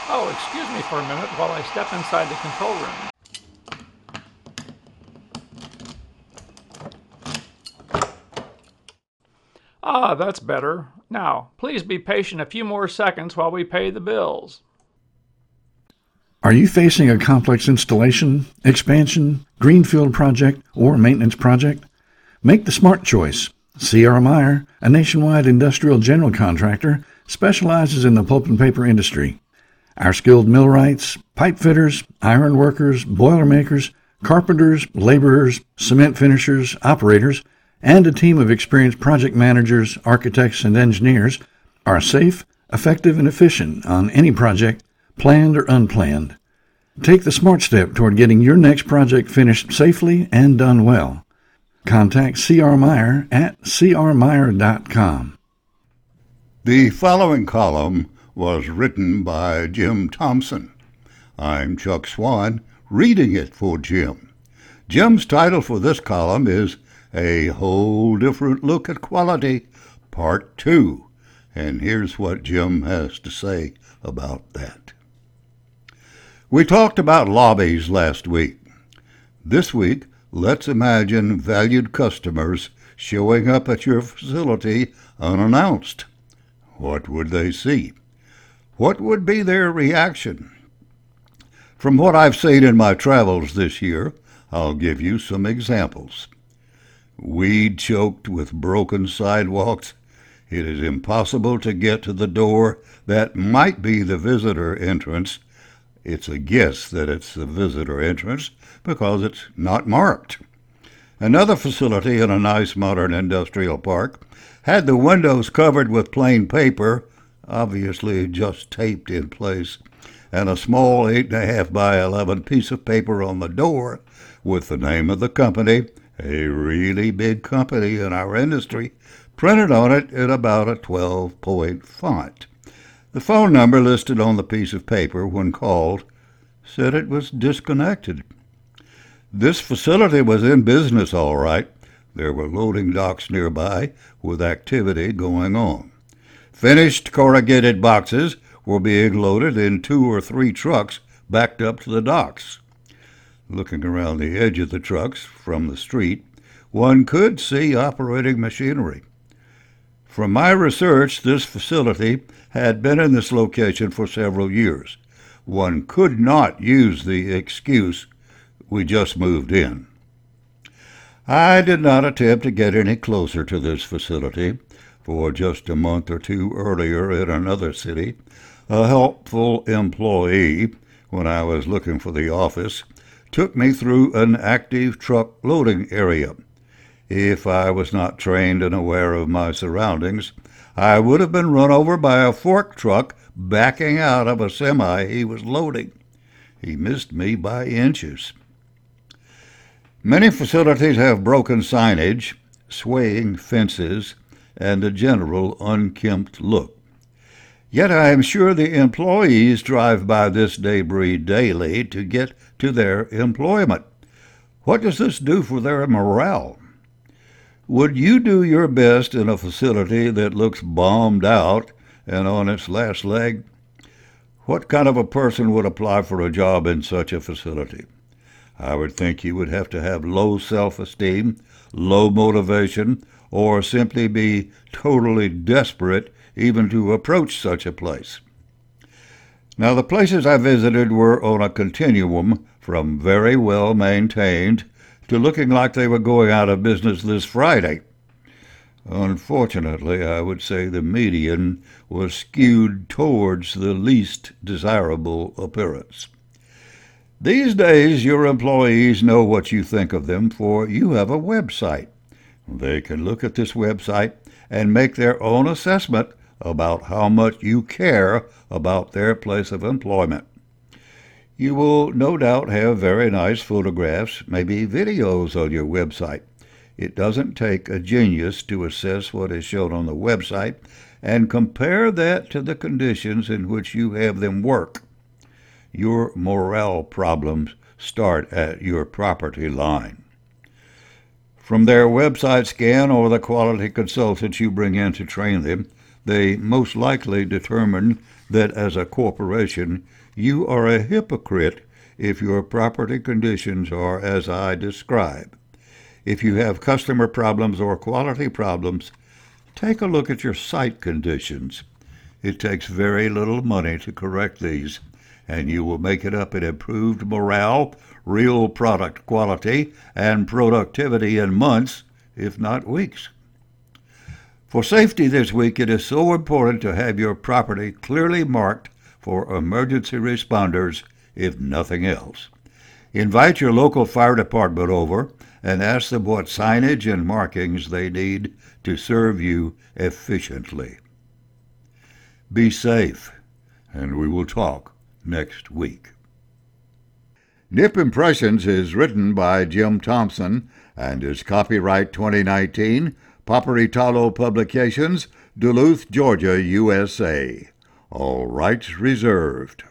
Oh, excuse me for a minute while I step inside the control room. Ah, that's better. Now, please be patient a few more seconds while we pay the bills. Are you facing a complex installation, expansion, greenfield project, or maintenance project? Make the smart choice. C.R. Meyer, a nationwide industrial general contractor, specializes in the pulp and paper industry. Our skilled millwrights, pipe fitters, iron workers, boiler makers, carpenters, laborers, cement finishers, operators, and a team of experienced project managers, architects, and engineers are safe, effective, and efficient on any project, planned or unplanned. Take the smart step toward getting your next project finished safely and done well. Contact C.R. Meyer at crmeyer.com. The following column was written by Jim Thompson. I'm Chuck Swan, reading it for Jim. Jim's title for this column is A Whole Different Look at Quality, Part 2. And here's what Jim has to say about that. We talked about lobbies last week. This week, let's imagine valued customers showing up at your facility unannounced. What would they see? What would be their reaction? From what I've seen in my travels this year, I'll give you some examples. Weed-choked with broken sidewalks, it is impossible to get to the door that might be the visitor entrance. It's a guess that it's the visitor entrance because it's not marked. Another facility in a nice modern industrial park had the windows covered with plain paper, obviously just taped in place, and a small 8.5 by 11 piece of paper on the door with the name of the company, a really big company in our industry, printed on it in about a 12-point font. The phone number listed on the piece of paper when called said it was disconnected. This facility was in business all right. There were loading docks nearby with activity going on. Finished corrugated boxes were being loaded in 2 or 3 trucks backed up to the docks. Looking around the edge of the trucks from the street, one could see operating machinery. From my research, this facility had been in this location for several years. One could not use the excuse, "We just moved in." I did not attempt to get any closer to this facility, for just a month or two earlier in another city, a helpful employee, when I was looking for the office, took me through an active truck loading area. If I was not trained and aware of my surroundings, I would have been run over by a fork truck backing out of a semi he was loading. He missed me by inches. Many facilities have broken signage, swaying fences, and a general unkempt look. Yet I am sure the employees drive by this debris daily to get to their employment. What does this do for their morale? Would you do your best in a facility that looks bombed out and on its last leg? What kind of a person would apply for a job in such a facility? I would think you would have to have low self-esteem, low motivation, or simply be totally desperate even to approach such a place. Now, the places I visited were on a continuum from very well maintained to looking like they were going out of business this Friday. Unfortunately, I would say the median was skewed towards the least desirable appearance. These days, your employees know what you think of them, for you have a website. They can look at this website and make their own assessment about how much you care about their place of employment. You will no doubt have very nice photographs, maybe videos on your website. It doesn't take a genius to assess what is shown on the website and compare that to the conditions in which you have them work. Your morale problems start at your property line. From their website scan or the quality consultants you bring in to train them, they most likely determine that as a corporation you are a hypocrite if your property conditions are as I describe. If you have customer problems or quality problems, take a look at your site conditions. It takes very little money to correct these, and you will make it up in improved morale, real product quality, and productivity in months, if not weeks. For safety this week, it is so important to have your property clearly marked for emergency responders, if nothing else. Invite your local fire department over and ask them what signage and markings they need to serve you efficiently. Be safe, and we will talk next week. Nip Impressions is written by Jim Thompson and is copyright 2019, Paperitalo Publications, Duluth, Georgia, USA. All rights reserved.